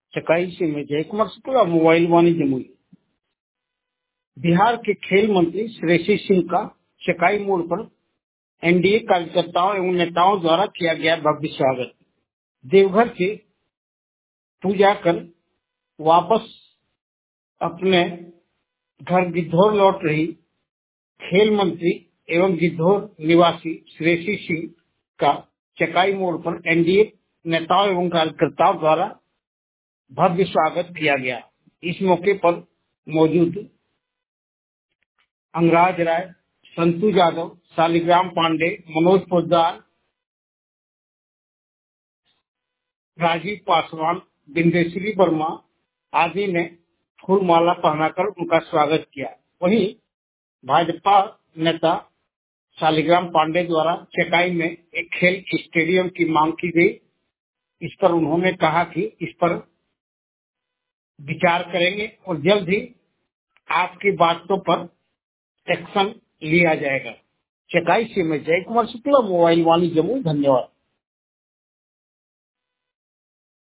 चकाई से मैं जय कुमार शुक्ला, मोबाइल वाणी जमुई। बिहार के खेल मंत्री श्रेयसी सिंह का चकाई मोड़ पर एनडीए कार्यकर्ताओं एवं नेताओं द्वारा किया गया भव्य स्वागत। देवघर से पूजा कर वापस अपने घर गिद्धौर लौट रही खेल मंत्री एवं गिद्धौर निवासी श्रेयसी सिंह का चकाई मोड़ पर एनडीए नेताओं एवं कार्यकर्ताओं द्वारा भव्य स्वागत किया गया। इस मौके पर मौजूद अंगराज राय, संतू यादव, शालिग्राम पांडे, मनोज पोद्दार, राजीव पासवान, बिंदेश्वरी वर्मा आदि ने फूल माला पहनाकर उनका स्वागत किया। वहीं भाजपा नेता शालिग्राम पांडे द्वारा चकाई में एक खेल स्टेडियम की मांग की गई। इस पर उन्होंने कहा कि इस पर विचार करेंगे और जल्द ही आपकी बातों पर एक्शन लिया जाएगा। चकाई से मैं जय कुमार शुक्ला, मोबाइल वाणी जमुई। धन्यवाद।